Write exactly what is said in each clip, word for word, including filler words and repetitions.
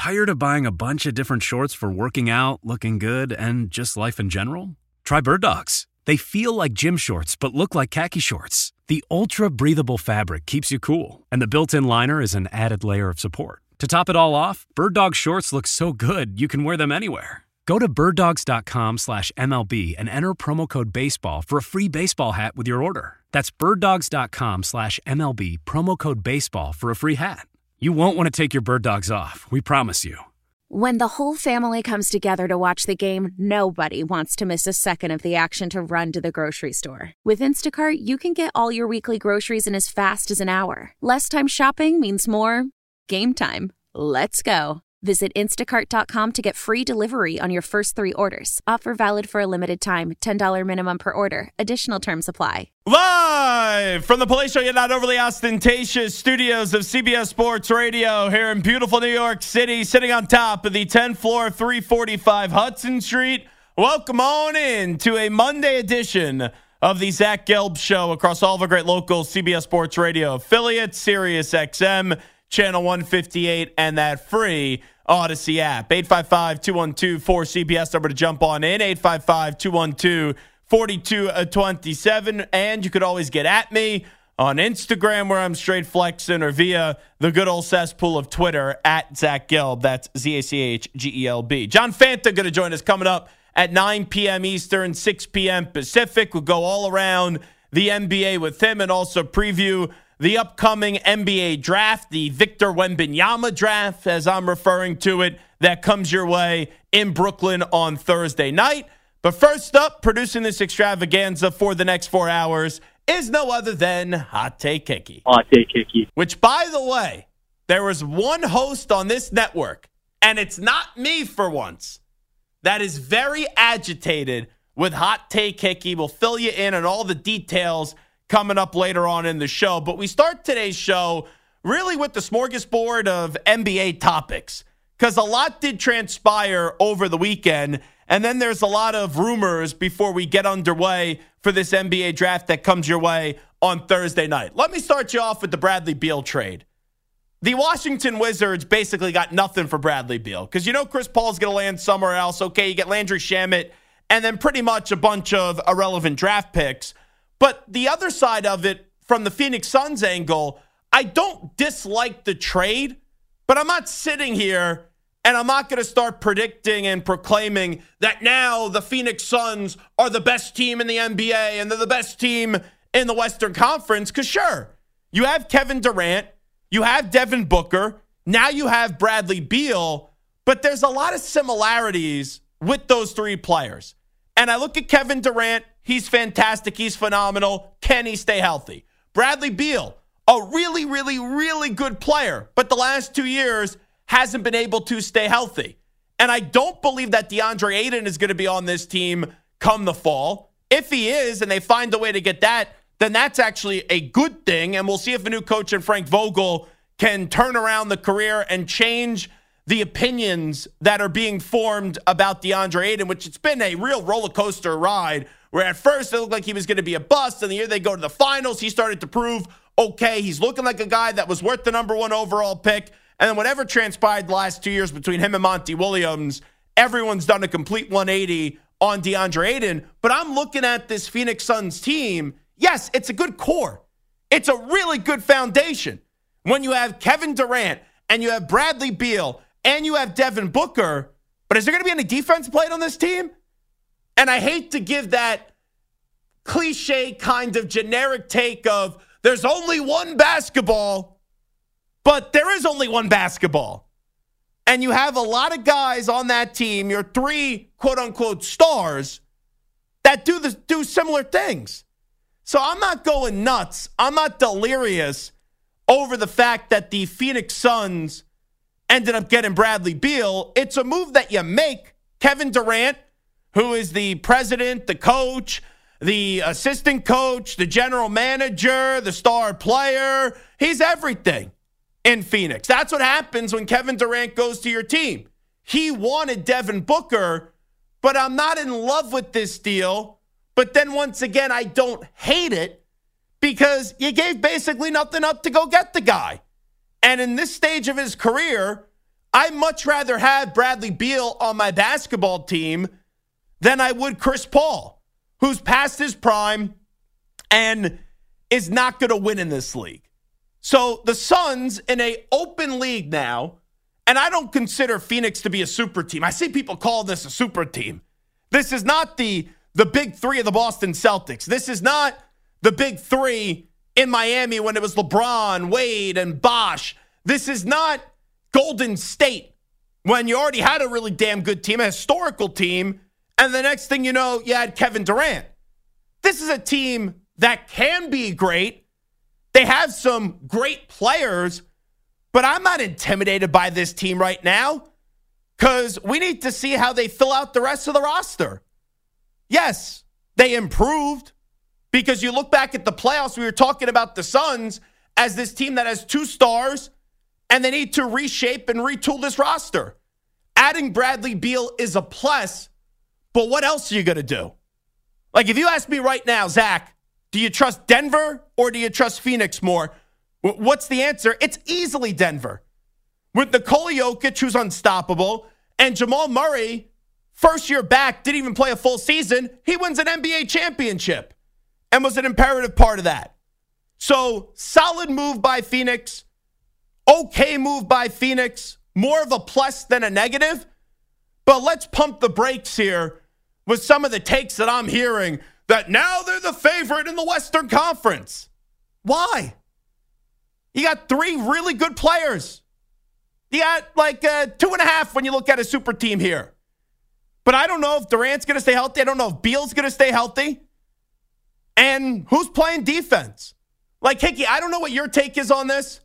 Tired of buying a bunch of different shorts for working out, looking good, and just life in general? Try Bird Dogs. They feel like gym shorts, but look like khaki shorts. The ultra-breathable fabric keeps you cool, and the built-in liner is an added layer of support. To top it all off, Bird Dog shorts look so good you can wear them anywhere. Go to birddogs.com slash MLB and enter promo code BASEBALL for a free baseball hat with your order. That's birddogs.com slash MLB, promo code BASEBALL for a free hat. You won't want to take your Bird Dogs off, we promise you. When the whole family comes together to watch the game, nobody wants to miss a second of the action to run to the grocery store. With Instacart, you can get all your weekly groceries in as fast as an hour. Less time shopping means more game time. Let's go. Visit instacart dot com to get free delivery on your first three orders. Offer valid for a limited time. ten dollars minimum per order. Additional terms apply. Live from the Palatial yet not overly ostentatious studios of C B S Sports Radio here in beautiful New York City, sitting on top of the tenth floor of three forty-five Hudson Street. Welcome on in to a Monday edition of the Zach Gelb Show across all of our great local C B S Sports Radio affiliates, Sirius X M, Channel one fifty-eight, and that free Odyssey app. eight five five, two one two, four C B S number to jump on in. eight five five, two one two, four two two seven. And you could always get at me on Instagram where I'm straight flexing, or via the good old cesspool of Twitter at Zach Gelb. That's Z A C H G E L B. John Fanta going to join us coming up at nine p.m. Eastern, six p.m. Pacific. We'll go all around the N B A with him and also preview the upcoming N B A draft, the Victor Wembanyama draft, as I'm referring to it, that comes your way in Brooklyn on Thursday night. But first up, producing this extravaganza for the next four hours is no other than Hot Take Hickey. Hot Take Hickey. Which, by the way, there was one host on this network, and it's not me for once, that is very agitated with Hot Take Hickey. We'll fill you in on all the details coming up later on in the show. But we start today's show really with the smorgasbord of N B A topics, because a lot did transpire over the weekend, and then there's a lot of rumors before we get underway for this N B A draft that comes your way on Thursday night. Let me start you off with the Bradley Beal trade. The Washington Wizards basically got nothing for Bradley Beal, because you know Chris Paul's going to land somewhere else. Okay, you get Landry Shamet, and then pretty much a bunch of irrelevant draft picks. But the other side of it, from the Phoenix Suns angle, I don't dislike the trade, but I'm not sitting here and I'm not going to start predicting and proclaiming that now the Phoenix Suns are the best team in the N B A and they're the best team in the Western Conference. Because sure, you have Kevin Durant, you have Devin Booker, now you have Bradley Beal, but there's a lot of similarities with those three players. And I look at Kevin Durant, he's fantastic, he's phenomenal. Can he stay healthy? Bradley Beal, a really, really, really good player, but the last two years hasn't been able to stay healthy. And I don't believe that DeAndre Ayton is going to be on this team come the fall. If he is, and they find a way to get that, then that's actually a good thing. And we'll see if a new coach in Frank Vogel can turn around the career and change the opinions that are being formed about DeAndre Ayton, which it's been a real roller coaster ride, where at first it looked like he was going to be a bust, and the year they go to the finals, he started to prove, okay, he's looking like a guy that was worth the number one overall pick. And then whatever transpired the last two years between him and Monty Williams, everyone's done a complete one eighty on DeAndre Ayton. But I'm looking at this Phoenix Suns team. Yes, it's a good core. It's a really good foundation. When you have Kevin Durant and you have Bradley Beal and you have Devin Booker, but is there going to be any defense played on this team? And I hate to give that cliche kind of generic take of there's only one basketball, but there is only one basketball. And you have a lot of guys on that team, your three quote-unquote stars, that do the, do similar things. So I'm not going nuts. I'm not delirious over the fact that the Phoenix Suns ended up getting Bradley Beal. It's a move that you make. Kevin Durant, who is the president, the coach, the assistant coach, the general manager, the star player, he's everything in Phoenix. That's what happens when Kevin Durant goes to your team. He wanted Devin Booker, but I'm not in love with this deal. But then once again, I don't hate it because you gave basically nothing up to go get the guy. And in this stage of his career, I'd much rather have Bradley Beal on my basketball team than I would Chris Paul, who's past his prime and is not going to win in this league. So the Suns in a open league now, and I don't consider Phoenix to be a super team. I see people call this a super team. This is not the, the big three of the Boston Celtics. This is not the big three in Miami when it was LeBron, Wade, and Bosh. This is not Golden State when you already had a really damn good team, a historical team, and the next thing you know, you had Kevin Durant. This is a team that can be great. They have some great players, but I'm not intimidated by this team right now because we need to see how they fill out the rest of the roster. Yes, they improved because you look back at the playoffs, we were talking about the Suns as this team that has two stars and they need to reshape and retool this roster. Adding Bradley Beal is a plus, but what else are you going to do? Like if you ask me right now, Zach, do you trust Denver or do you trust Phoenix more? What's the answer? It's easily Denver. With Nikola Jokic, who's unstoppable, and Jamal Murray, first year back, didn't even play a full season. He wins an N B A championship and was an imperative part of that. So solid move by Phoenix. Okay move by Phoenix. More of a plus than a negative. But let's pump the brakes here with some of the takes that I'm hearing that now they're the favorite in the Western Conference. Why? You got three really good players. You got like uh, two and a half when you look at a super team here. But I don't know if Durant's going to stay healthy. I don't know if Beal's going to stay healthy. And who's playing defense? Like, Hickey, I don't know what your take is on this,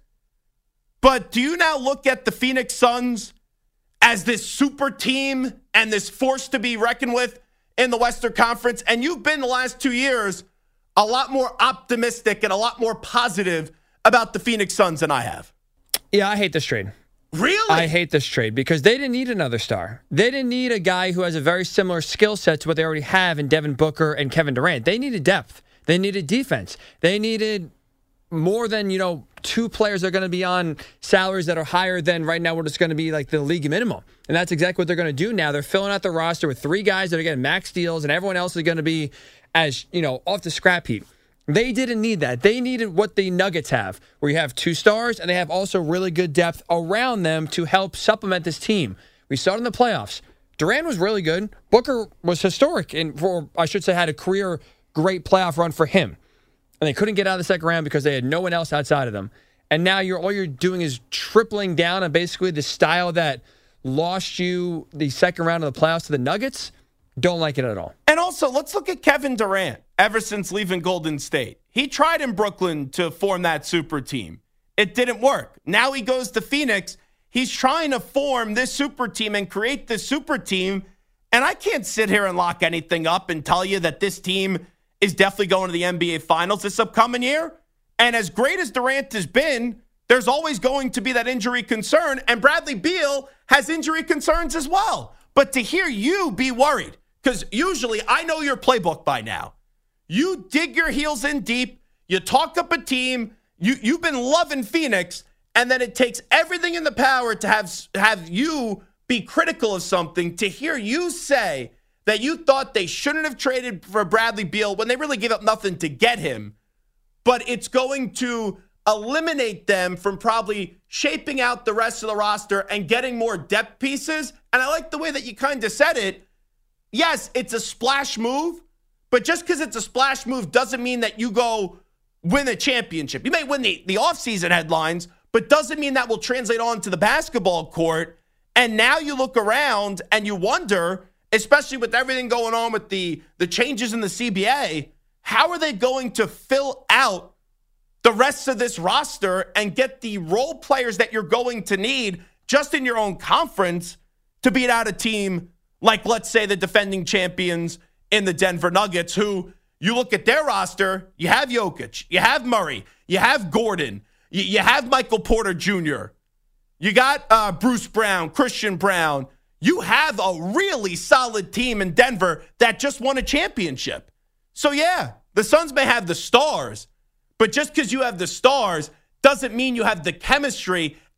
but do you now look at the Phoenix Suns as this super team and this force to be reckoned with in the Western Conference? And you've been the last two years a lot more optimistic and a lot more positive about the Phoenix Suns than I have. Yeah, I hate this trade. Really? I hate this trade because they didn't need another star. They didn't need a guy who has a very similar skill set to what they already have in Devin Booker and Kevin Durant. They needed depth. They needed defense. They needed more than, you know, two players that are going to be on salaries that are higher than right now what it's going to be like the league minimum. And that's exactly what they're going to do now. They're filling out the roster with three guys that are getting max deals and everyone else is going to be, as, you know, off the scrap heap. They didn't need that. They needed what the Nuggets have, where you have two stars and they have also really good depth around them to help supplement this team. We saw it in the playoffs. Durant was really good. Booker was historic and for I should say had a career great playoff run for him. And they couldn't get out of the second round because they had no one else outside of them. And now you're all you're doing is tripling down on basically the style that lost you the second round of the playoffs to the Nuggets. Don't like it at all. And also, let's look at Kevin Durant ever since leaving Golden State. He tried in Brooklyn to form that super team. It didn't work. Now he goes to Phoenix. He's trying to form this super team and create this super team. And I can't sit here and lock anything up and tell you that this team is definitely going to the N B A Finals this upcoming year. And as great as Durant has been, there's always going to be that injury concern. And Bradley Beal has injury concerns as well. But to hear you be worried, because usually I know your playbook by now. You dig your heels in deep. You talk up a team. You, you've been loving Phoenix. And then it takes everything in the power to have, have you be critical of something. To hear you say that you thought they shouldn't have traded for Bradley Beal when they really gave up nothing to get him. But it's going to eliminate them from probably shaping out the rest of the roster and getting more depth pieces. And I like the way that you kind of said it. Yes, it's a splash move, but just because it's a splash move doesn't mean that you go win a championship. You may win the, the offseason headlines, but doesn't mean that will translate on to the basketball court. And now you look around and you wonder, especially with everything going on with the, the changes in the C B A, how are they going to fill out the rest of this roster and get the role players that you're going to need just in your own conference to beat out a team like, let's say, the defending champions in the Denver Nuggets, who you look at their roster, you have Jokic, you have Murray, you have Gordon, you, you have Michael Porter Junior, you got uh, Bruce Brown, Christian Brown. You have a really solid team in Denver that just won a championship. So, yeah, the Suns may have the stars, but just because you have the stars doesn't mean you have the chemistry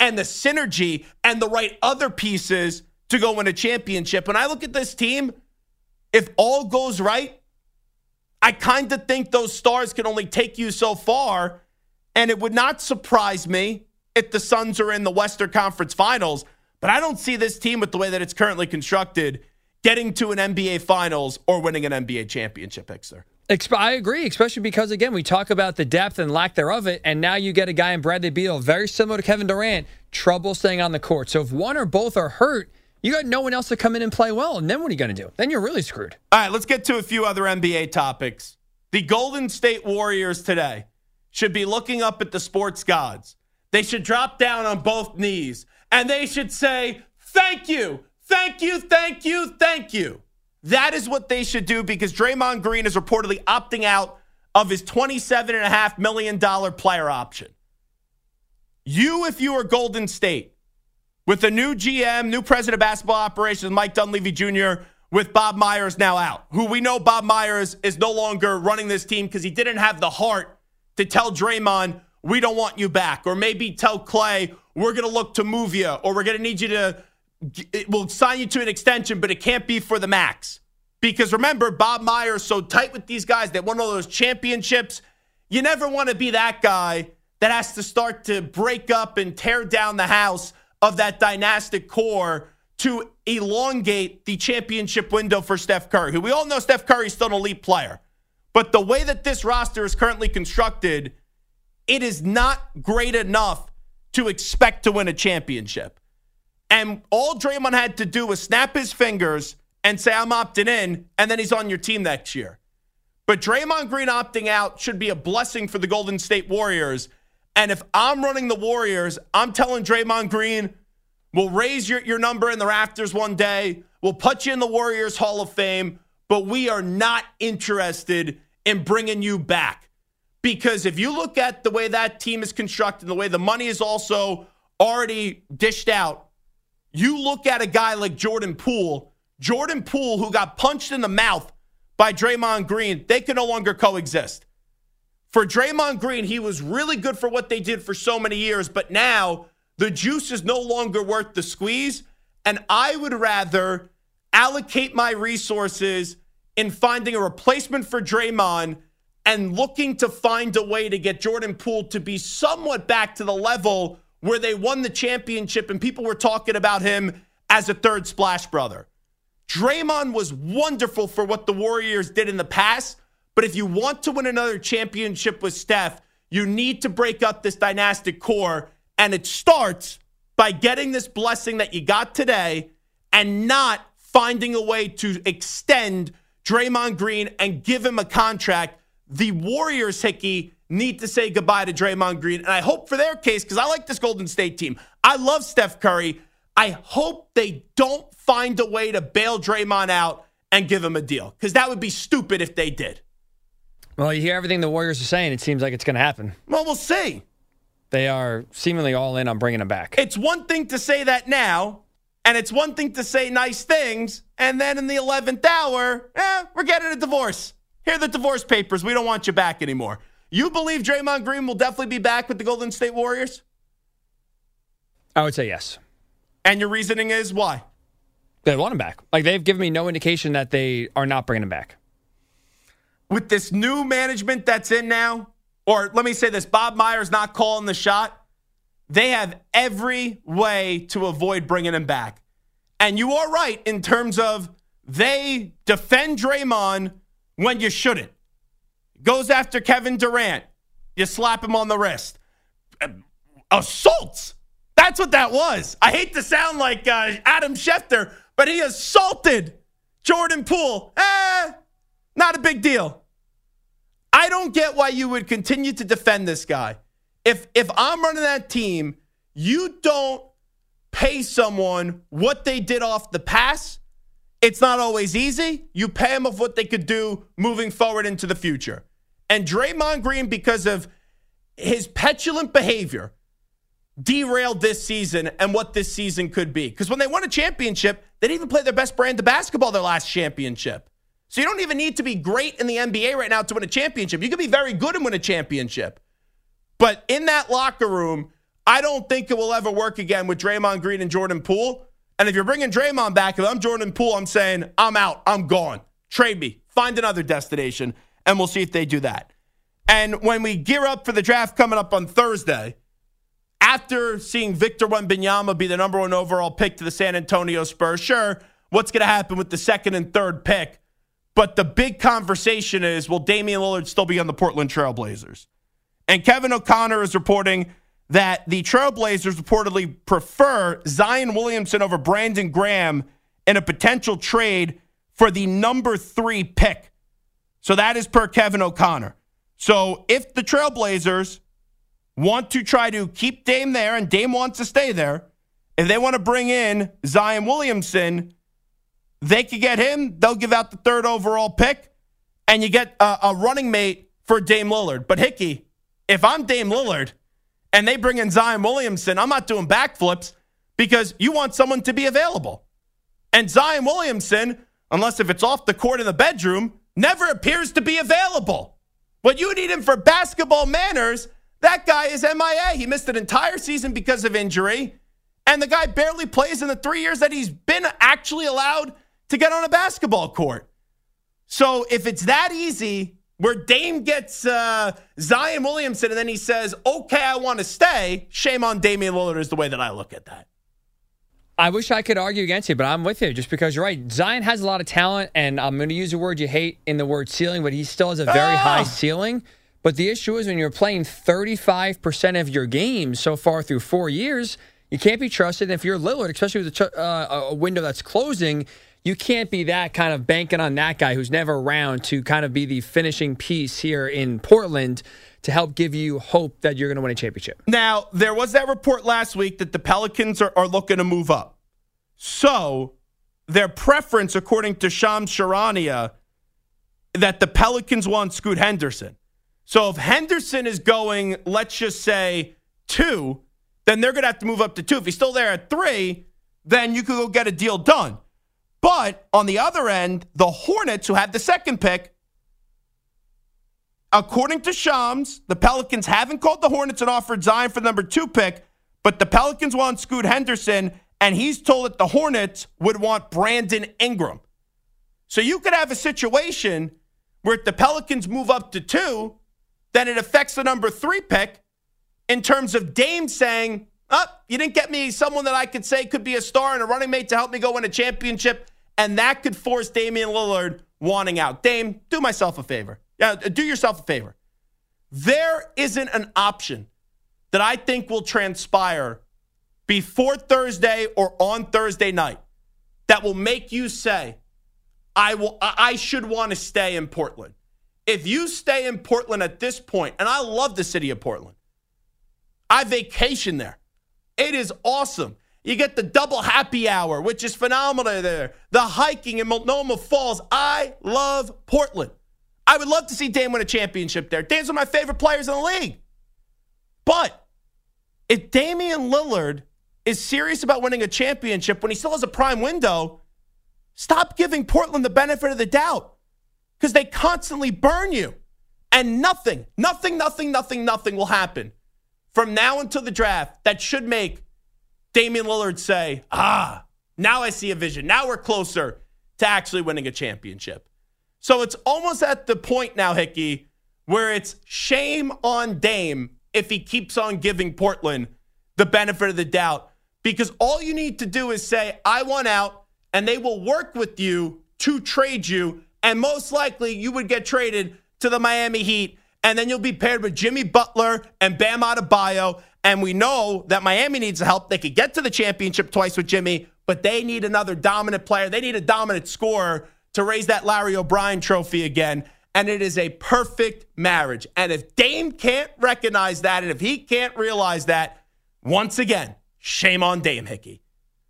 and the synergy and the right other pieces to go win a championship. When I look at this team, if all goes right, I kind of think those stars can only take you so far, and it would not surprise me if the Suns are in the Western Conference Finals, but I don't see this team with the way that it's currently constructed getting to an N B A Finals or winning an N B A championship, Hixer. I agree, especially because, again, we talk about the depth and lack thereof it, and now you get a guy in Bradley Beal, very similar to Kevin Durant, trouble staying on the court. So if one or both are hurt, you got no one else to come in and play well, and then what are you going to do? Then you're really screwed. All right, let's get to a few other N B A topics. The Golden State Warriors today should be looking up at the sports gods. They should drop down on both knees, and they should say, thank you, thank you, thank you, thank you. That is what they should do because Draymond Green is reportedly opting out of his twenty-seven point five million dollars player option. You, if you are Golden State, with a new G M, new president of basketball operations, Mike Dunleavy Junior, with Bob Myers now out, who we know Bob Myers is no longer running this team because he didn't have the heart to tell Draymond, we don't want you back. Or maybe tell Clay, we're going to look to move you, or we're going to need you to, we'll sign you to an extension, but it can't be for the max. Because remember, Bob Myers so tight with these guys that won all those championships. You never want to be that guy that has to start to break up and tear down the house of that dynastic core to elongate the championship window for Steph Curry, who we all know Steph Curry is still an elite player. But the way that this roster is currently constructed, it is not great enough to expect to win a championship. And all Draymond had to do was snap his fingers and say, I'm opting in, and then he's on your team next year. But Draymond Green opting out should be a blessing for the Golden State Warriors. And if I'm running the Warriors, I'm telling Draymond Green, we'll raise your, your number in the rafters one day. We'll put you in the Warriors Hall of Fame, but we are not interested in bringing you back. Because if you look at the way that team is constructed, the way the money is also already dished out, you look at a guy like Jordan Poole, Jordan Poole, who got punched in the mouth by Draymond Green, they can no longer coexist. For Draymond Green, he was really good for what they did for so many years, but now the juice is no longer worth the squeeze, and I would rather allocate my resources in finding a replacement for Draymond and looking to find a way to get Jordan Poole to be somewhat back to the level where they won the championship and people were talking about him as a third Splash Brother. Draymond was wonderful for what the Warriors did in the past, but if you want to win another championship with Steph, you need to break up this dynastic core, and it starts by getting this blessing that you got today and not finding a way to extend Draymond Green and give him a contract. The Warriors, Hickey, need to say goodbye to Draymond Green, and I hope for their case, because I like this Golden State team. I love Steph Curry. I hope they don't find a way to bail Draymond out and give him a deal, because that would be stupid if they did. Well, you hear everything the Warriors are saying. It seems like it's going to happen. Well, we'll see. They are seemingly all in on bringing him back. It's one thing to say that now, and it's one thing to say nice things, and then in the eleventh hour, eh, we're getting a divorce. Here are the divorce papers. We don't want you back anymore. You believe Draymond Green will definitely be back with the Golden State Warriors? I would say yes. And your reasoning is why? They want him back. Like, they've given me no indication that they are not bringing him back. With this new management that's in now, or let me say this, Bob Myers not calling the shot, they have every way to avoid bringing him back. And you are right in terms of they defend Draymond when you shouldn't. Goes after Kevin Durant. You slap him on the wrist. Assaults. That's what that was. I hate to sound like uh, Adam Schefter, but he assaulted Jordan Poole. Eh, not a big deal. I don't get why you would continue to defend this guy. If if I'm running that team, you don't pay someone what they did off the pass. It's not always easy. You pay them of what they could do moving forward into the future. And Draymond Green, because of his petulant behavior, derailed this season and what this season could be. Because when they won a championship, they didn't even play their best brand of basketball their last championship. So you don't even need to be great in the N B A right now to win a championship. You could be very good and win a championship. But in that locker room, I don't think it will ever work again with Draymond Green and Jordan Poole. And if you're bringing Draymond back, if I'm Jordan Poole, I'm saying, I'm out. I'm gone. Trade me. Find another destination, and we'll see if they do that. And when we gear up for the draft coming up on Thursday, after seeing Victor Wembanyama be the number one overall pick to the San Antonio Spurs, sure, what's going to happen with the second and third pick? But the big conversation is, will Damian Lillard still be on the Portland Trail Blazers? And Kevin O'Connor is reporting that the Trailblazers reportedly prefer Zion Williamson over Brandon Graham in a potential trade for the number three pick. So that is per Kevin O'Connor. So if the Trailblazers want to try to keep Dame there, and Dame wants to stay there, if they want to bring in Zion Williamson, they could get him. They'll give out the third overall pick, and you get a, a running mate for Dame Lillard. But Hickey, if I'm Dame Lillard, and they bring in Zion Williamson, I'm not doing backflips because you want someone to be available. And Zion Williamson, unless if it's off the court in the bedroom, never appears to be available. What you need him for basketball manners, that guy is M I A. He missed an entire season because of injury, and the guy barely plays in the three years that he's been actually allowed to get on a basketball court. So if it's that easy, where Dame gets uh, Zion Williamson and then he says, okay, I want to stay, shame on Damian Lillard is the way that I look at that. I wish I could argue against you, but I'm with you just because you're right. Zion has a lot of talent, and I'm going to use a word you hate in the word ceiling, but he still has a very ah. high ceiling. But the issue is when you're playing thirty-five percent of your games so far through four years, you can't be trusted. And if you're Lillard, especially with a, uh, a window that's closing, you can't be that kind of banking on that guy who's never around to kind of be the finishing piece here in Portland to help give you hope that you're going to win a championship. Now, there was that report last week that the Pelicans are, are looking to move up. So their preference, according to Shams Charania, that the Pelicans want Scoot Henderson. So if Henderson is going, let's just say, two, then they're going to have to move up to two. If he's still there at three, then you could go get a deal done. But on the other end, the Hornets, who had the second pick, according to Shams, the Pelicans haven't called the Hornets and offered Zion for the number two pick, but the Pelicans want Scoot Henderson, and he's told that the Hornets would want Brandon Ingram. So you could have a situation where if the Pelicans move up to two, then it affects the number three pick in terms of Dame saying, oh, you didn't get me someone that I could say could be a star and a running mate to help me go win a championship. And that could force Damian Lillard wanting out. Dame, do myself a favor. Yeah, do yourself a favor. There isn't an option that I think will transpire before Thursday or on Thursday night that will make you say, I will. I should want to stay in Portland. If you stay in Portland at this point, and I love the city of Portland, I vacation there. It is awesome. You get the double happy hour, which is phenomenal there. The hiking in Multnomah Falls. I love Portland. I would love to see Dame win a championship there. Dame's one of my favorite players in the league. But if Damian Lillard is serious about winning a championship when he still has a prime window, stop giving Portland the benefit of the doubt because they constantly burn you. And nothing, nothing, nothing, nothing, nothing will happen from now until the draft that should make Damian Lillard say, ah, now I see a vision. Now we're closer to actually winning a championship. So it's almost at the point now, Hickey, where it's shame on Dame if he keeps on giving Portland the benefit of the doubt. Because all you need to do is say, I want out, and they will work with you to trade you. And most likely you would get traded to the Miami Heat. And then you'll be paired with Jimmy Butler and Bam Adebayo. And we know that Miami needs help. They could get to the championship twice with Jimmy, but they need another dominant player. They need a dominant scorer to raise that Larry O'Brien trophy again. And it is a perfect marriage. And if Dame can't recognize that, and if he can't realize that, once again, shame on Dame, Hickey.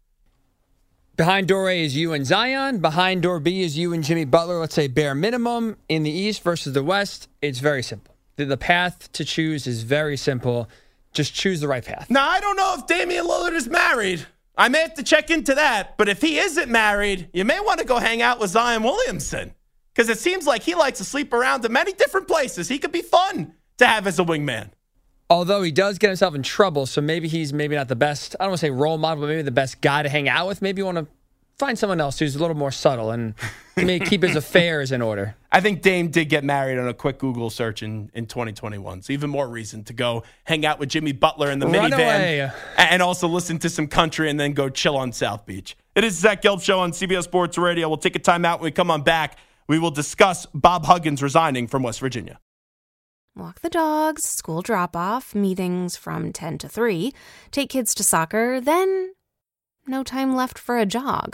Behind door A is you and Zion. Behind door B is you and Jimmy Butler. Let's say bare minimum. In the East versus the West, it's very simple. The path to choose is very simple. Just choose the right path. Now, I don't know if Damian Lillard is married. I may have to check into that. But if he isn't married, you may want to go hang out with Zion Williamson. Because it seems like he likes to sleep around in many different places. He could be fun to have as a wingman. Although he does get himself in trouble, so maybe he's maybe not the best, I don't want to say role model, but maybe the best guy to hang out with. Maybe you want to find someone else who's a little more subtle and may keep his affairs in order. I think Dame did get married on a quick Google search in, in twenty twenty-one. So even more reason to go hang out with Jimmy Butler in the Run minivan away. and also listen to some country and then go chill on South Beach. It is the Zach Gelb Show on C B S Sports Radio. We'll take a time out. When we come on back, we will discuss Bob Huggins resigning from West Virginia. Walk the dogs, school drop-off, meetings from ten to three, take kids to soccer, then no time left for a jog.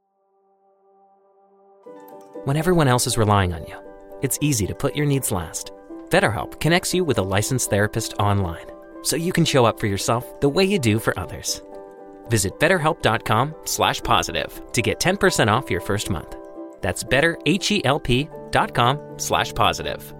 When everyone else is relying on you, it's easy to put your needs last. BetterHelp connects you with a licensed therapist online, so you can show up for yourself the way you do for others. Visit betterhelp.com slash positive to get ten percent off your first month. That's betterhelp.com slash positive.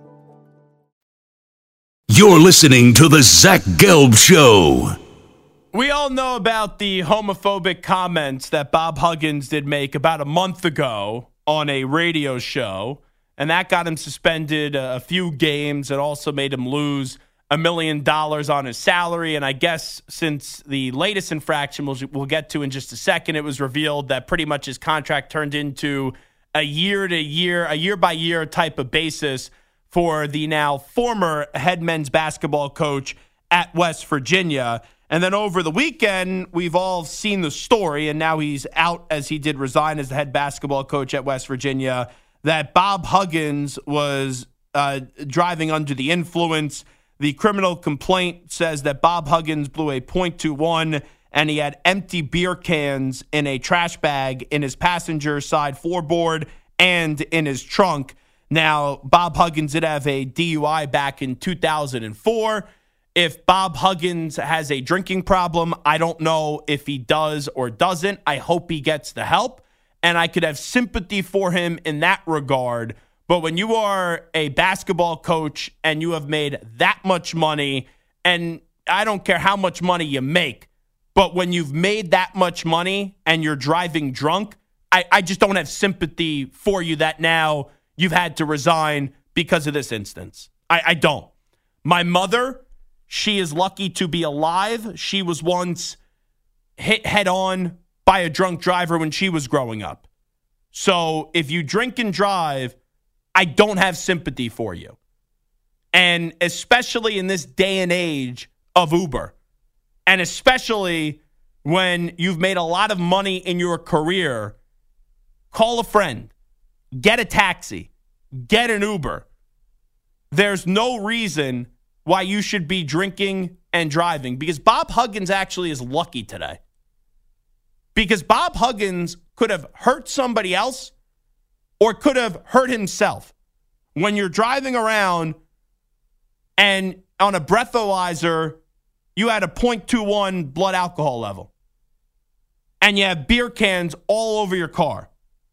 You're listening to the Zach Gelb Show. We all know about the homophobic comments that Bob Huggins did make about a month ago on a radio show, and that got him suspended a few games. It also made him lose a million dollars on his salary. And I guess since the latest infraction we'll, we'll get to in just a second, it was revealed that pretty much his contract turned into a year-to-year, a year-by-year type of basis for the now former head men's basketball coach at West Virginia. And then over the weekend, we've all seen the story, and now he's out as he did resign as the head basketball coach at West Virginia, that Bob Huggins was uh, driving under the influence. The criminal complaint says that Bob Huggins blew a point two one, and he had empty beer cans in a trash bag in his passenger side floorboard and in his trunk. Now, Bob Huggins did have a D U I back in two thousand four. If Bob Huggins has a drinking problem, I don't know if he does or doesn't. I hope he gets the help, and I could have sympathy for him in that regard. But when you are a basketball coach and you have made that much money, and I don't care how much money you make, but when you've made that much money and you're driving drunk, I, I just don't have sympathy for you that now you've had to resign because of this instance. I, I don't. My mother, she is lucky to be alive. She was once hit head on by a drunk driver when she was growing up. So if you drink and drive, I don't have sympathy for you. And especially in this day and age of Uber, and especially when you've made a lot of money in your career, call a friend. Get a taxi. Get an Uber. There's no reason why you should be drinking and driving, because Bob Huggins actually is lucky today. Because Bob Huggins could have hurt somebody else or could have hurt himself. When you're driving around and on a breathalyzer, you had a point two one blood alcohol level, and you have beer cans all over your car.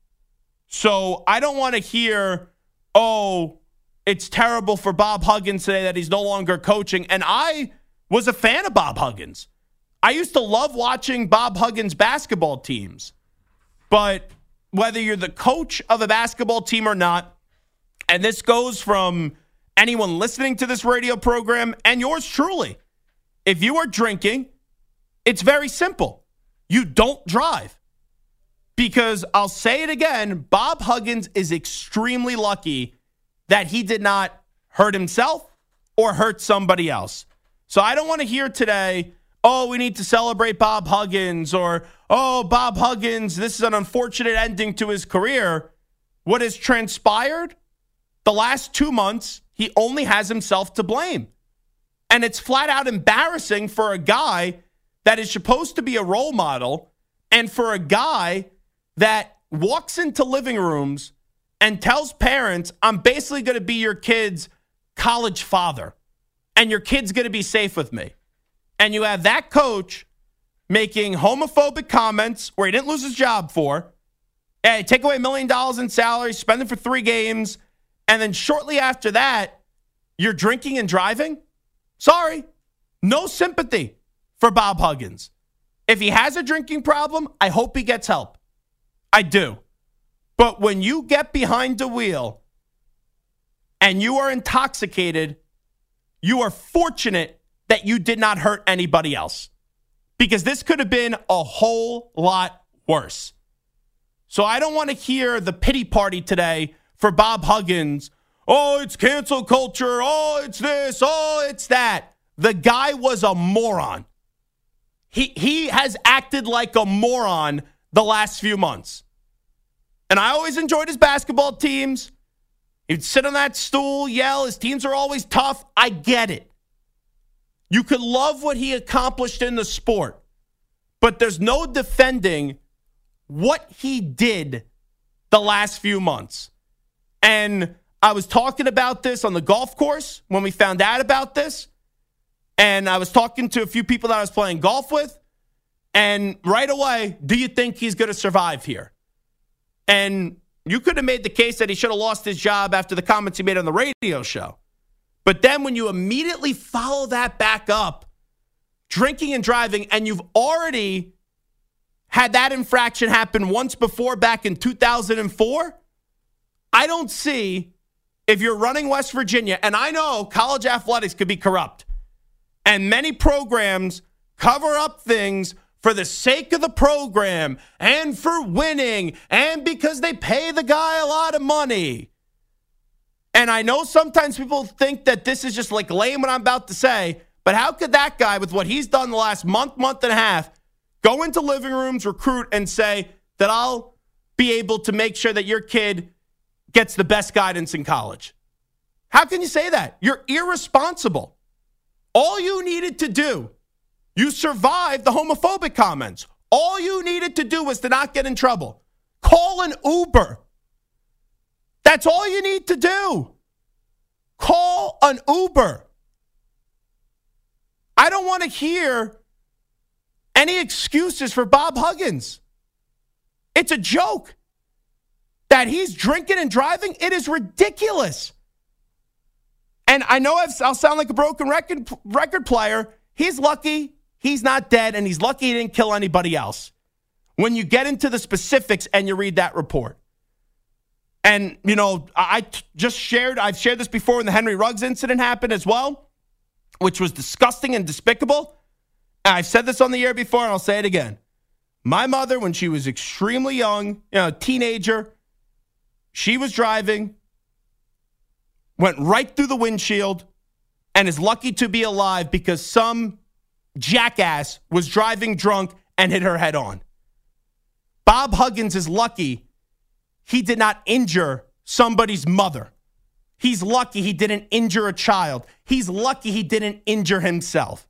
So I don't want to hear, oh, it's terrible for Bob Huggins today that he's no longer coaching. And I was a fan of Bob Huggins. I used to love watching Bob Huggins basketball teams. But whether you're the coach of a basketball team or not, and this goes from anyone listening to this radio program and yours truly, if you are drinking, it's very simple. You don't drive. Because I'll say it again, Bob Huggins is extremely lucky that he did not hurt himself or hurt somebody else. So I don't want to hear today, oh, we need to celebrate Bob Huggins, or, oh, Bob Huggins, this is an unfortunate ending to his career. What has transpired the last two months, he only has himself to blame. And it's flat out embarrassing for a guy that is supposed to be a role model, and for a guy that walks into living rooms and tells parents, I'm basically going to be your kid's college father, and your kid's going to be safe with me. And you have that coach making homophobic comments where he didn't lose his job for. Hey, take away a million dollars in salary, spend it for three games, and then shortly after that, you're drinking and driving? Sorry, no sympathy for Bob Huggins. If he has a drinking problem, I hope he gets help. I do. But when you get behind the wheel and you are intoxicated, you are fortunate that you did not hurt anybody else, because this could have been a whole lot worse. So I don't want to hear the pity party today for Bob Huggins. Oh, it's cancel culture. Oh, it's this. Oh, it's that. The guy was a moron. He he has acted like a moron the last few months. And I always enjoyed his basketball teams. He'd sit on that stool, yell. His teams are always tough. I get it. You could love what he accomplished in the sport, but there's no defending what he did the last few months. And I was talking about this on the golf course when we found out about this. And I was talking to a few people that I was playing golf with. And right away, do you think he's going to survive here? And you could have made the case that he should have lost his job after the comments he made on the radio show. But then when you immediately follow that back up, drinking and driving, and you've already had that infraction happen once before back in two thousand four, I don't see, if you're running West Virginia, and I know college athletics could be corrupt, and many programs cover up things for the sake of the program and for winning and because they pay the guy a lot of money. And I know sometimes people think that this is just like lame what I'm about to say, but how could that guy, with what he's done the last month, month and a half, go into living rooms, recruit, and say that I'll be able to make sure that your kid gets the best guidance in college? How can you say that? You're irresponsible. All you needed to do, you survived the homophobic comments. All you needed to do was to not get in trouble. Call an Uber. That's all you need to do. Call an Uber. I don't want to hear any excuses for Bob Huggins. It's a joke that he's drinking and driving. It is ridiculous. And I know I'll sound like a broken record, record player. He's lucky he's not dead, and he's lucky he didn't kill anybody else. When you get into the specifics and you read that report. And, you know, I t- just shared, I've shared this before when the Henry Ruggs incident happened as well, which was disgusting and despicable. And I've said this on the air before, and I'll say it again. My mother, when she was extremely young, you know, a teenager, she was driving, went right through the windshield, and is lucky to be alive because some jackass was driving drunk and hit her head on. Bob Huggins is lucky he did not injure somebody's mother. He's lucky he didn't injure a child. He's lucky he didn't injure himself.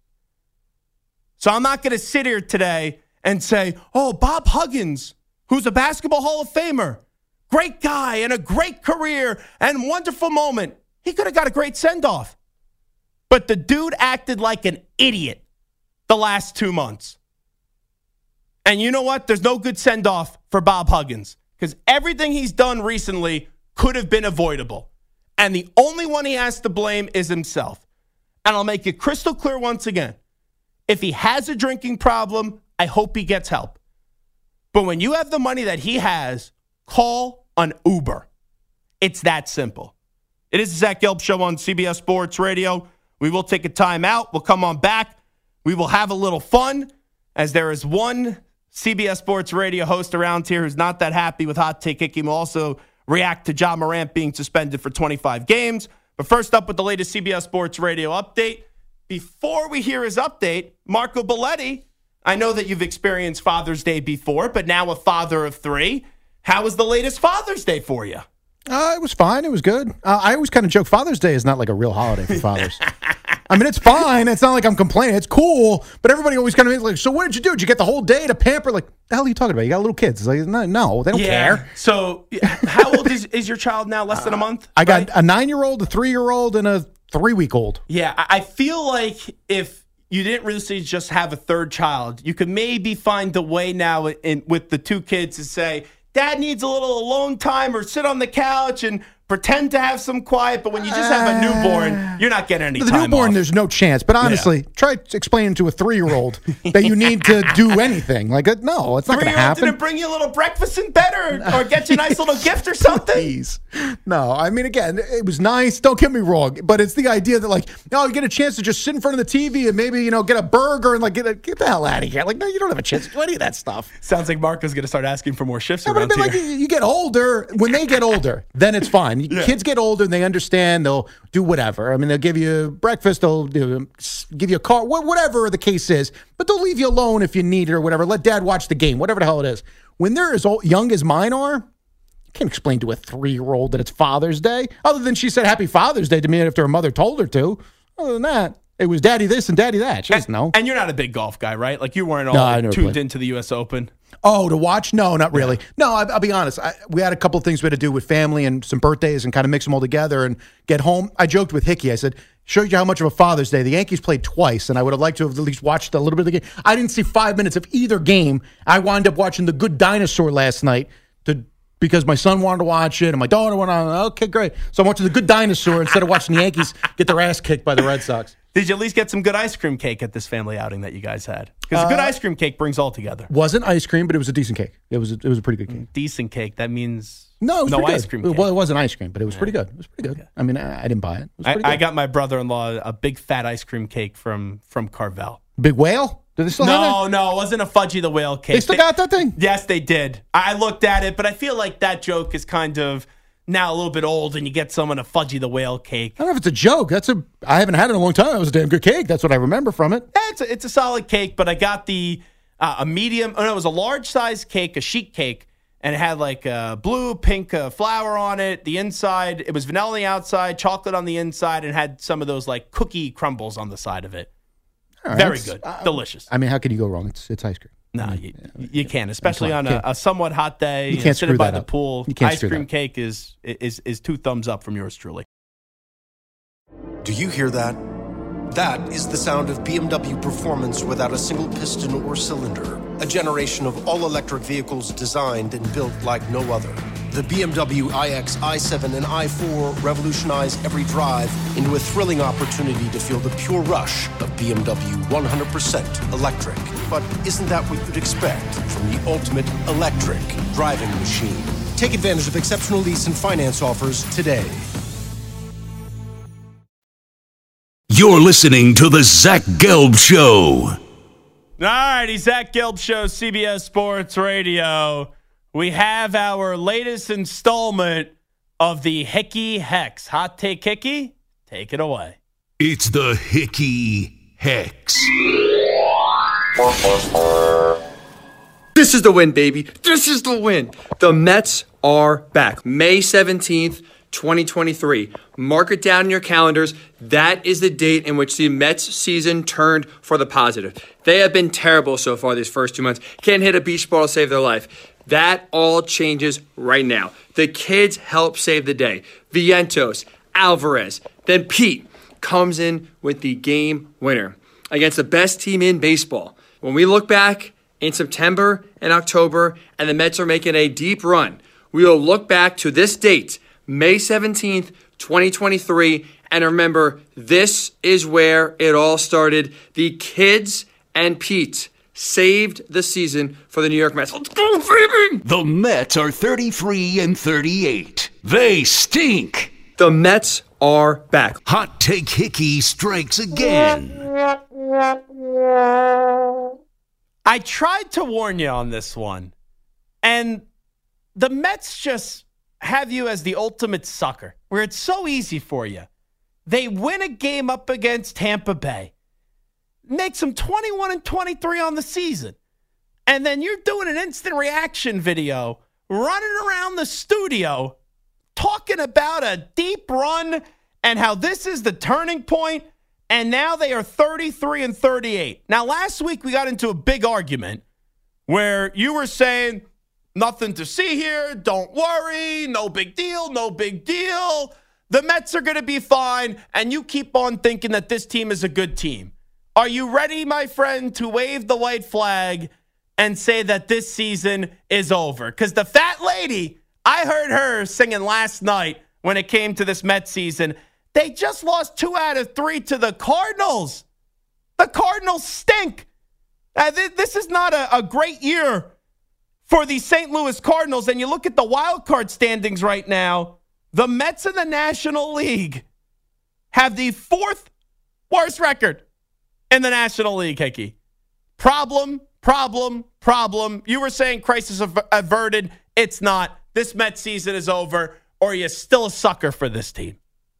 So I'm not going to sit here today and say, oh, Bob Huggins, who's a basketball Hall of Famer, great guy and a great career and wonderful moment. He could have got a great send-off. But the dude acted like an idiot the last two months. And you know what? There's no good send-off for Bob Huggins because everything he's done recently could have been avoidable. And the only one he has to blame is himself. And I'll make it crystal clear once again. If he has a drinking problem, I hope he gets help. But when you have the money that he has, call an Uber. It's that simple. It is the Zach Gelb Show on C B S Sports Radio. We will take a time out. We'll come on back. We will have a little fun as there is one C B S Sports Radio host around here who's not that happy with Hot Take Hickey. We'll also react to Ja Morant being suspended for twenty-five games. But first up with the latest C B S Sports Radio update. Before we hear his update, Marco Belletti, I know that you've experienced Father's Day before, but now a father of three. How was the latest Father's Day for you? Uh, it was fine. It was good. Uh, I always kind of joke Father's Day is not like a real holiday for fathers. I mean, it's fine. It's not like I'm complaining. It's cool. But everybody always kind of is like, so what did you do? Did you get the whole day to pamper? Like, the hell are you talking about? You got little kids. It's like, no, no they don't yeah. care. So how old is, is your child now? Less than a month? I got right? a nine-year-old, a three-year-old, and a three-week-old. Yeah, I feel like if you didn't really just have a third child, you could maybe find a way now in, with the two kids to say, Dad needs a little alone time or sit on the couch and pretend to have some quiet, but when you just have a newborn, you're not getting any the time newborn, off. There's no chance. But honestly, yeah. try explaining to a three-year-old that you need to do anything. Like, no, it's not going to happen. Didn't bring you a little breakfast in bed or, or get you a nice little gift or something? Please. No, I mean, again, it was nice. Don't get me wrong. But it's the idea that, like, oh, you get a chance to just sit in front of the T V and maybe, you know, get a burger and, like, get, a, get the hell out of here. Like, no, you don't have a chance to do any of that stuff. Sounds like Marco's going to start asking for more shifts no, around but I mean, here. Like, you get older. When they get older, then it's fine. Yeah. Kids get older and they understand. They'll do whatever. I mean, they'll give you breakfast. They'll give you a car, whatever the case is. But they'll leave you alone if you need it or whatever. Let dad watch the game, whatever the hell it is. When they're as old, young as mine are, you can't explain to a three-year-old that it's Father's Day. Other than she said Happy Father's Day to me after her mother told her to. Other than that, it was daddy this and daddy that. She doesn't know. And you're not a big golf guy, right? Like you weren't all no, tuned played. into the U S Open. Oh, to watch? No, not really. No, I, I'll be honest. I, we had a couple of things we had to do with family and some birthdays and kind of mix them all together and get home. I joked with Hickey. I said, showed you how much of a Father's Day. The Yankees played twice, and I would have liked to have at least watched a little bit of the game. I didn't see five minutes of either game. I wound up watching The Good Dinosaur last night to because my son wanted to watch it and my daughter wanted to. Okay, great. So I'm watching The Good Dinosaur instead of watching the Yankees get their ass kicked by the Red Sox. Did you at least get some good ice cream cake at this family outing that you guys had? Because uh, a good ice cream cake brings all together. Wasn't ice cream, but it was a decent cake. It was a, it was a pretty good cake. Decent cake. That means no, it was no ice cream good. cake. Well, it wasn't ice cream, but it was yeah. pretty good. It was pretty good. Okay. I mean, I, I didn't buy it. It was pretty I, good. I got my brother-in-law a big fat ice cream cake from from Carvel. Big Whale? Do they still no, have that? No, no, it wasn't a Fudgy the Whale cake. They still they, got that thing? Yes, they did. I looked at it, but I feel like that joke is kind of now a little bit old, and you get someone a Fudgy the Whale cake. I don't know if it's a joke. That's a. I haven't had it in a long time. It was a damn good cake. That's what I remember from it. Yeah, it's a, it's a solid cake, but I got the uh, a medium. Oh no, it was a large size cake, a sheet cake, and it had like a blue, pink uh, flour on it. The inside, it was vanilla on the outside, chocolate on the inside, and had some of those like cookie crumbles on the side of it. Right, Very good, uh, delicious. I mean, how can you go wrong? It's it's ice cream. No, you, you can't, especially on a, a somewhat hot day. You can't sitting by the up. pool. You can't ice cream cake is is is two thumbs up from yours truly. Do you hear that? That is the sound of B M W performance without a single piston or cylinder. A generation of all-electric vehicles designed and built like no other. The B M W iX, i seven, and i four revolutionize every drive into a thrilling opportunity to feel the pure rush of B M W one hundred percent electric. But isn't that what you'd expect from the ultimate electric driving machine? Take advantage of exceptional lease and finance offers today. You're listening to the Zach Gelb Show. All righty, Zach Gelb Show, C B S Sports Radio. We have our latest installment of the Hickey Hex. Hot take, Hickey? Take it away. It's the Hickey Hex. This is the win, baby. This is the win. The Mets are back. May seventeenth, twenty twenty-three. Mark it down in your calendars. That is the date in which the Mets season turned for the positive. They have been terrible so far these first two months. Can't hit a beach ball to save their life. That all changes right now. The kids help save the day. Vientos, Alvarez, then Pete comes in with the game winner against the best team in baseball. When we look back in September and October and the Mets are making a deep run, we will look back to this date, May seventeenth, twenty twenty-three, and remember, this is where it all started. The kids and Pete saved the season for the New York Mets. Let's go, baby! The Mets are thirty-three and thirty-eight. They stink. The Mets are back. Hot Take Hickey strikes again. I tried to warn you on this one, and the Mets just have you as the ultimate sucker, where it's so easy for you. They win a game up against Tampa Bay. Makes them twenty-one and twenty-three on the season. And then you're doing an instant reaction video, running around the studio, talking about a deep run and how this is the turning point, and now they are thirty-three and thirty-eight. Now, last week we got into a big argument where you were saying, nothing to see here, don't worry, no big deal, no big deal. The Mets are going to be fine, and you keep on thinking that this team is a good team. Are you ready, my friend, to wave the white flag and say that this season is over? Because the fat lady, I heard her singing last night when it came to this Mets season. They just lost two out of three to the Cardinals. The Cardinals stink. Uh, th- this is not a, a great year for the Saint Louis Cardinals. And you look at the wild card standings right now, the Mets in the National League have the fourth worst record in the National League, Hickey. Problem, problem, problem. You were saying crisis av- averted. It's not. This Mets season is over, or are you still a sucker for this team?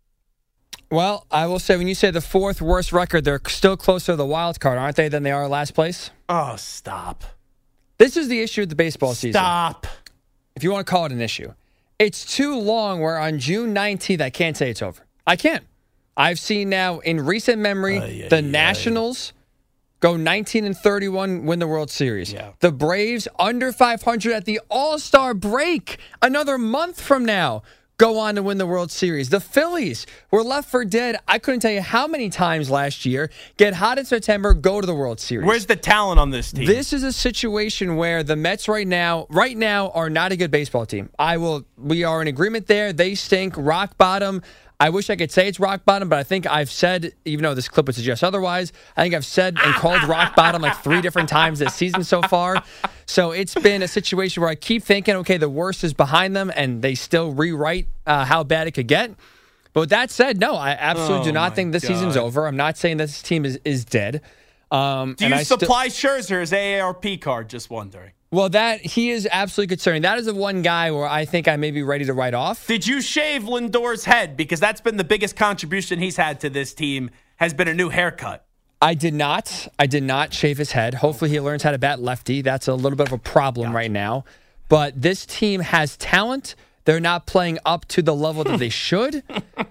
Well, I will say, when you say the fourth worst record, they're still closer to the wild card, aren't they, than they are last place? Oh, stop. This is the issue with the baseball season. Stop. If you want to call it an issue. It's too long where on June nineteenth, I can't say it's over. I can't. I've seen now in recent memory, uh, yeah, the yeah, Nationals yeah. go nineteen and thirty-one, win the World Series. Yeah. The Braves under five hundred at the All-Star break another month from now. Go on to win the World Series. The Phillies were left for dead. I couldn't tell you how many times last year. Get hot in September, go to the World Series. Where's the talent on this team? This is a situation where the Mets right now, right now, are not a good baseball team. I will. We are in agreement there. They stink. Rock bottom. I wish I could say it's rock bottom, but I think I've said, even though this clip would suggest otherwise, I think I've said and called rock bottom like three different times this season so far. So it's been a situation where I keep thinking, okay, the worst is behind them, and they still rewrite uh, how bad it could get. But with that said, no, I absolutely oh do not think this God. season's over. I'm not saying this team is, is dead. Um, Do you and supply st- Scherzer's A A R P card? Just wondering. Well, that he is absolutely concerning. That is the one guy where I think I may be ready to write off. Did you shave Lindor's head? Because that's been the biggest contribution he's had to this team, has been a new haircut. I did not. I did not shave his head. Hopefully he learns how to bat lefty. That's a little bit of a problem gotcha. right now. But this team has talent. They're not playing up to the level that they should.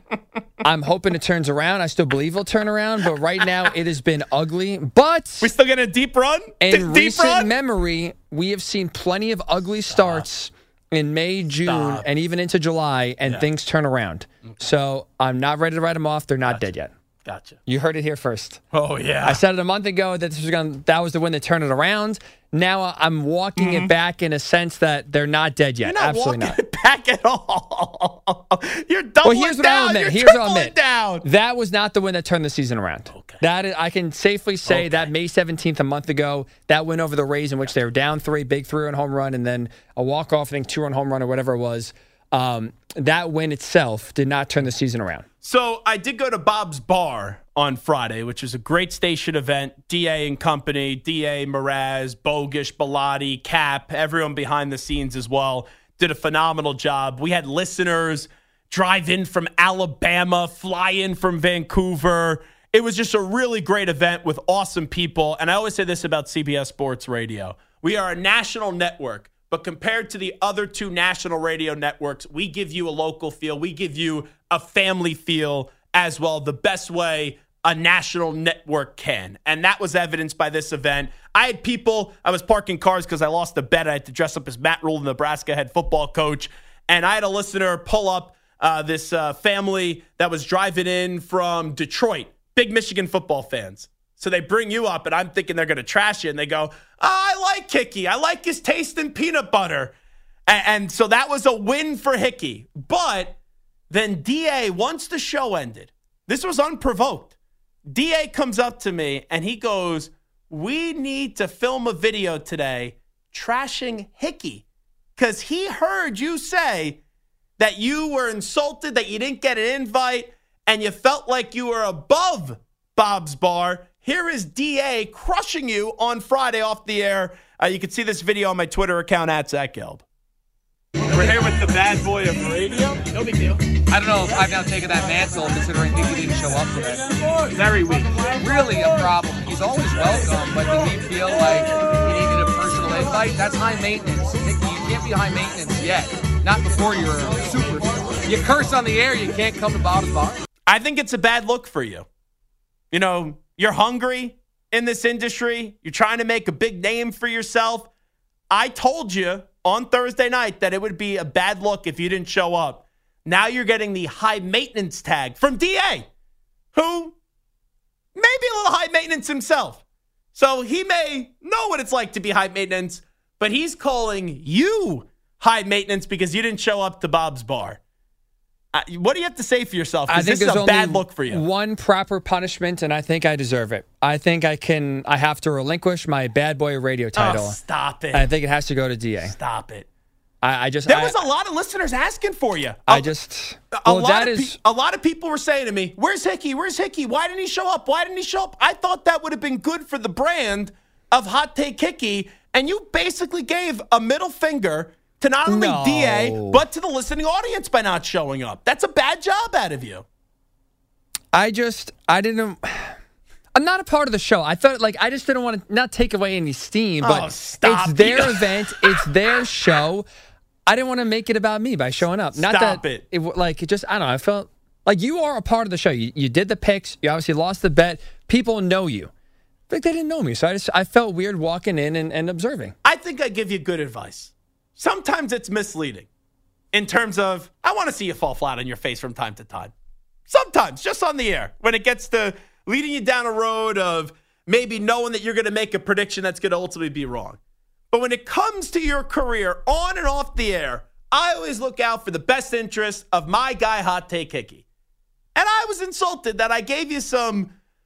I'm hoping it turns around. I still believe it'll turn around, but right now it has been ugly. But we still get a deep run? In D- recent run? memory, we have seen plenty of ugly starts Stop. in May, June, Stop. and even into July, and yeah. things turn around. Okay. So I'm not ready to write them off. They're not gotcha. dead yet. Gotcha. You heard it here first. Oh, yeah. I said it a month ago that this was going. That was the win that turned it around. Now I'm walking mm-hmm. it back in a sense that they're not dead yet. You're not Absolutely walking not. it back at all. You're doubling well, here's what down. I'll admit. You're here's what I'll admit. Down. That was not the win that turned the season around. Okay. That is, I can safely say okay. that May seventeenth, a month ago, that win over the Rays in which they were down three, big three-run home run, and then a walk-off, I think two-run home run or whatever it was. Um, that win itself did not turn the season around. So I did go to Bob's Bar on Friday, which is a great station event. D A and company, D A, Mraz, Bogish, Bilotti, Cap, everyone behind the scenes as well, did a phenomenal job. We had listeners drive in from Alabama, fly in from Vancouver. It was just a really great event with awesome people. And I always say this about C B S Sports Radio. We are a national network, but compared to the other two national radio networks, we give you a local feel. We give you a family feel as well, the best way a national network can. And that was evidenced by this event. I had people, I was parking cars because I lost a bet. I had to dress up as Matt Rule, the Nebraska head football coach. And I had a listener pull up uh, this uh, family that was driving in from Detroit, big Michigan football fans. So they bring you up, and I'm thinking they're going to trash you. And they go, oh, I like Hickey. I like his taste in peanut butter. And, and so that was a win for Hickey. But then D A, once the show ended, this was unprovoked. D A comes up to me, and he goes, we need to film a video today trashing Hickey because he heard you say that you were insulted, that you didn't get an invite, and you felt like you were above Bob's Bar. Here is D A crushing you on Friday off the air. Uh, you can see this video on my Twitter account, at Zach Gelb. We're here with the bad boy of radio. No big deal. I don't know if I've now taken that mantle, considering Hickey didn't show up today. Very weak. Really a problem. He's always welcome, but did he feel like he needed a personal invite? That's high maintenance. Hickey, you can't be high maintenance yet. Not before you're a superstar. You curse on the air, you can't come to Bob's Bar. I think it's a bad look for you. You know, you're hungry in this industry. You're trying to make a big name for yourself. I told you on Thursday night that it would be a bad look if you didn't show up. Now you're getting the high maintenance tag from D A, who may be a little high maintenance himself. So he may know what it's like to be high maintenance, but he's calling you high maintenance because you didn't show up to Bob's Bar. Uh, what do you have to say for yourself? I Because think this is there's a bad only look for you. one proper punishment, and I think I deserve it. I think I can. I have to relinquish my bad boy radio title. Oh, stop it. I think it has to go to D A. Stop it. I, I just. There I, was a lot of listeners asking for you. I A- just. A, Well, lot that of is. pe- a lot of people were saying to me, "Where's Hickey? Where's Hickey? Why didn't he show up? Why didn't he show up?" I thought that would have been good for the brand of Hot Take Hickey, and you basically gave a middle finger to not only No. D A but to the listening audience by not showing up. That's a bad job out of you. I just. I didn't. I'm not a part of the show. I thought, like, I just didn't want to not take away any steam, but Oh, stop. it's their event. It's their show. I didn't want to make it about me by showing up. Not Stop that it. it. Like, it just, I don't know. I felt like you are a part of the show. You, you did the picks. You obviously lost the bet. People know you. But they didn't know me. So I just, I felt weird walking in and, and observing. I think I give you good advice. Sometimes it's misleading in terms of, I want to see you fall flat on your face from time to time. Sometimes, just on the air, when it gets to leading you down a road of maybe knowing that you're going to make a prediction that's going to ultimately be wrong. But when it comes to your career on and off the air, I always look out for the best interest of my guy, Hot Take Hickey. And I was insulted that I gave you some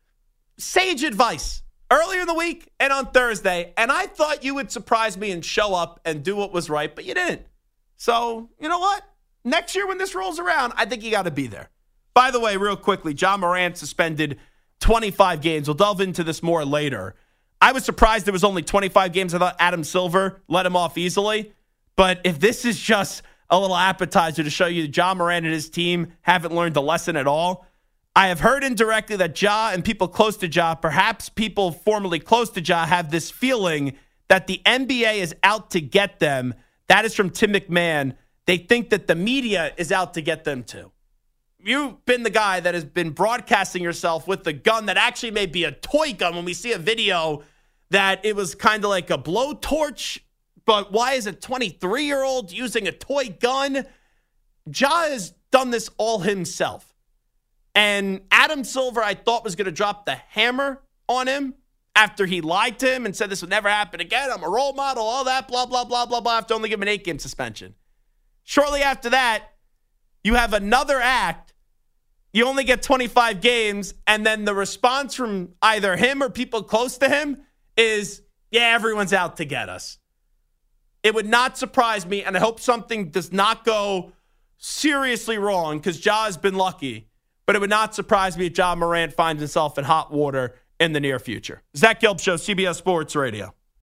sage advice earlier in the week and on Thursday, and I thought you would surprise me and show up and do what was right, but you didn't. So, you know what? Next year when this rolls around, I think you got to be there. By the way, real quickly, Ja Morant suspended twenty-five games. We'll delve into this more later. I was surprised there was only twenty-five games. I thought Adam Silver let him off easily. But if this is just a little appetizer to show you Ja Morant and his team haven't learned the lesson at all, I have heard indirectly that Ja and people close to Ja, perhaps people formerly close to Ja, have this feeling that the N B A is out to get them. That is from Tim McMahon. They think that the media is out to get them too. You've been the guy that has been broadcasting yourself with the gun that actually may be a toy gun when we see a video that it was kind of like a blowtorch, but why is a twenty-three-year-old using a toy gun? Ja has done this all himself. And Adam Silver, I thought, was going to drop the hammer on him after he lied to him and said this would never happen again. I'm a role model, all that, blah, blah, blah, blah, blah, after only giving him an eight-game suspension. Shortly after that, you have another act. You only get twenty-five games, and then the response from either him or people close to him is, yeah, everyone's out to get us. It would not surprise me, and I hope something does not go seriously wrong because Ja has been lucky, but it would not surprise me if Ja Morant finds himself in hot water in the near future. Zach Gelb Show, C B S Sports Radio.